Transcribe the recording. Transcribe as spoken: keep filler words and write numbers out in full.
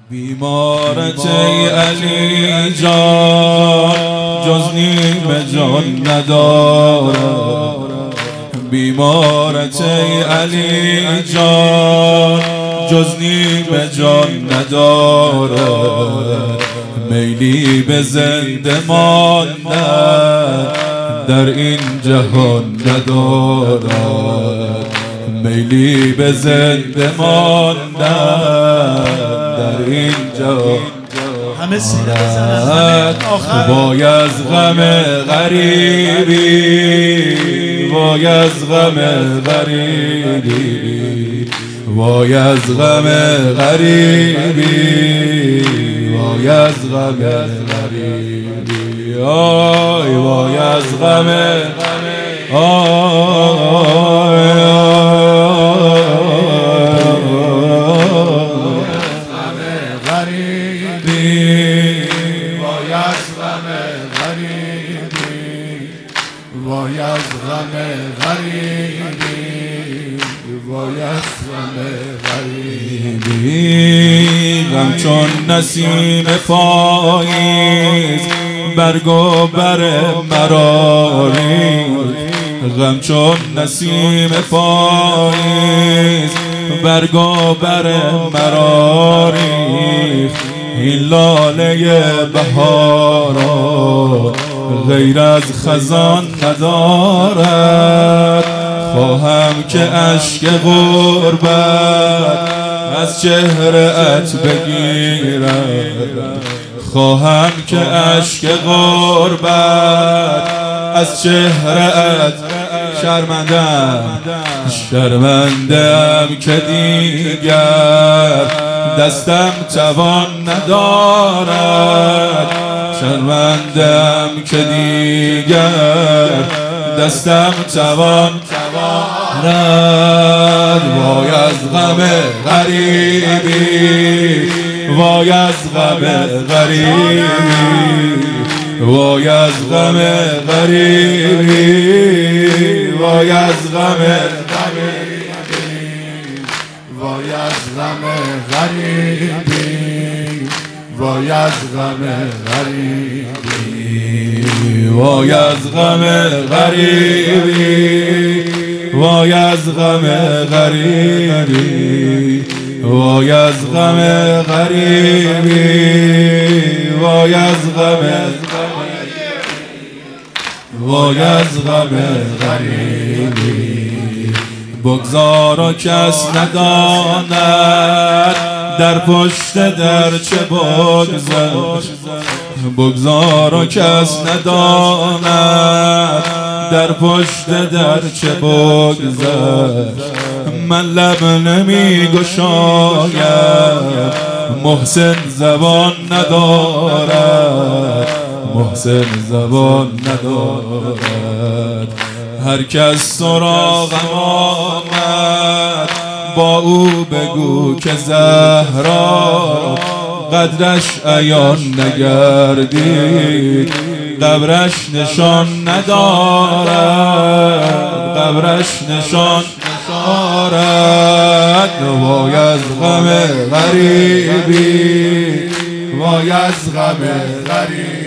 بیمارت ای علی جان جز نیم جان نداره. بیمارت ای علی جان جز نیم جان نداره. میلی به زنده ماندن در این جهان ندارد. میلی به زنده ماندن در این جهان همه سینه بزنن. وای از غم غریبی، وای از غم غریبی، وای از غم غریبی، وای از غم غریبی، آی وای از غم وای از غم غریبی، وای از غم غریبی. غم چون نسیم پاییز برگ و بر مرا ریخت. غم چون نسیم پاییز برگ و بر مرا ریخت. این لاله بهاران غیر از خزان ندارد. خواهم که اشک غربت از چهره‌ات بگیرد. خواهم که اشک غربت از چهره‌ات شرمندم، شرمندم که دیگر دستم توان ندارد. شرمندم که دیگر دستم توان ندارد. وای از غم غریبی، وای از غم غریبی، وای از غم غریبی، وای از غم غریبی، وای از غم غریبی، وای از غم غریبی، وای از غم غریبی، وای از غم غریبی، وای از غم غریبی، وای از غم وای از غم غریبی. بگذارا کس نداند در پشت در چه بگذر. بگذارا کس نداند در پشت در چه بگذر. من لب نمی گشایم محسن زبان ندارد. محسن زبان ندارد. هر کس سراغم آمد با او بگو که زهرا قدرش عیان نگردید. قبرش نشان ندارد، قبرش نشان ندارد. وای از غم غریبی، وای از غم غریبی،